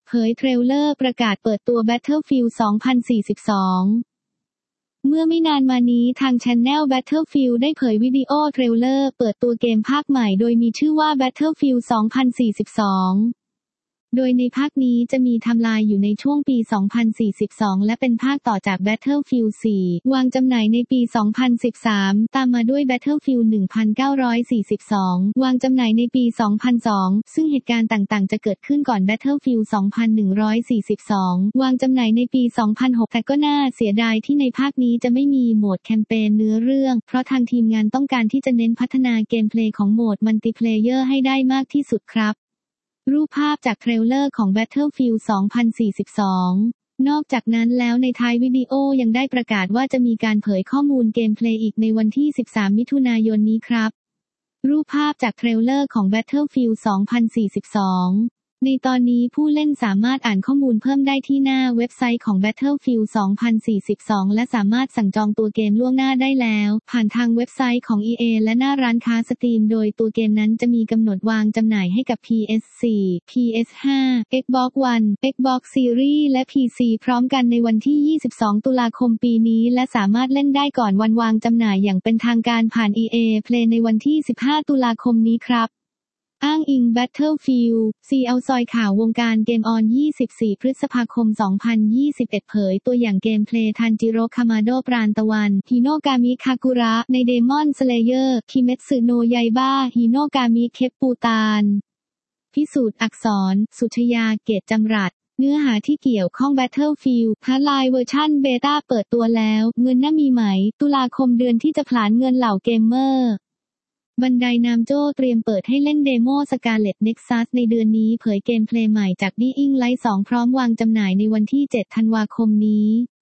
เผยเทรลเลอร์ประกาศเปิดตัว Battlefield 2042 เมื่อไม่นานมานี้ทาง Channel Battlefield ได้เผยวิดีโอเทรลเลอร์เปิดตัวเกมภาคใหม่โดยมีชื่อว่า Battlefield 2042 โดยในภาคนี้จะมีไทม์ไลน์อยู่ในช่วงปี 2042 และเป็นภาคต่อจาก Battlefield 4 วางจำหน่ายในปี 2013 ตามมาด้วย Battlefield 1942 วางจำหน่ายในปี 2002 ซึ่งเหตุการณ์ต่างๆจะเกิดขึ้นก่อน Battlefield 2142 วางจำหน่ายในปี 2006 แต่ก็น่าเสียดายที่ในภาคนี้จะไม่มีโหมดแคมเปญเนื้อเรื่อง เพราะทางทีมงานต้องการที่จะเน้นพัฒนาเกมเพลย์ของโหมดมัลติเพลเยอร์ให้ได้มากที่สุดครับรูปภาพจากเทรลเลอร์ของ Battlefield 2042 นอกจากนั้นแล้วในท้ายวิดีโอยังได้ประกาศว่าจะมีการเผยข้อมูลเกมเพลย์อีกในวันที่ 13 มิถุนายนนี้ครับรูปภาพจากเทรลเลอร์ของ Battlefield 2042 ในตอนนี้ผู้เล่นสามารถอ่านข้อมูลเพิ่มได้ที่หน้าเว็บไซต์ของ Battlefield 2042 และสามารถสั่งจองตัวเกมล่วงหน้าได้แล้วผ่านทางเว็บไซต์ของ EA และหน้าร้านค้า Steam โดยตัวเกมนั้นจะมีกำหนดวางจำหน่ายให้กับ PS4 PS5 Xbox One Xbox Series และ PC พร้อมกันในวันที่ 22 ตุลาคมปีนี้และสามารถเล่นได้ก่อนวันวางจำหน่ายอย่างเป็นทางการผ่าน EA Play ในวันที่ 15 ตุลาคมนี้ครับอ้างอิง Battlefield เอาซอยข่าววงการเกมออน 24 พฤษภาคม 2021 เผยตัวอย่างเกมเพลย์ทันจิโร่ คามาโดะ ปราณตะวัน ฮิโนกามิ คากุระ ใน Demon Slayer คิเมสึโนะ ยาอิบะ ฮิโนกามิ เคปปูตาน พิสูจน์อักษร สุชยา เกตจำรัด เนื้อหาที่เกี่ยวข้อง Battlefield ฮาร์ดไลน์เวอร์ชันเบต้าเปิดตัวแล้ว เงินน่ามีไหม ตุลาคมเดือนที่จะผลาญเงินเหล่าเกมเมอร์บันไดนามโจ้เตรียมเปิดให้เล่นเดโม Scarlet Nexus ในเดือนนี้เผยเกมเพลย์ใหม่จาก Dying Light 2 พร้อมวางจำหน่ายในวันที่ 7 ธันวาคมนี้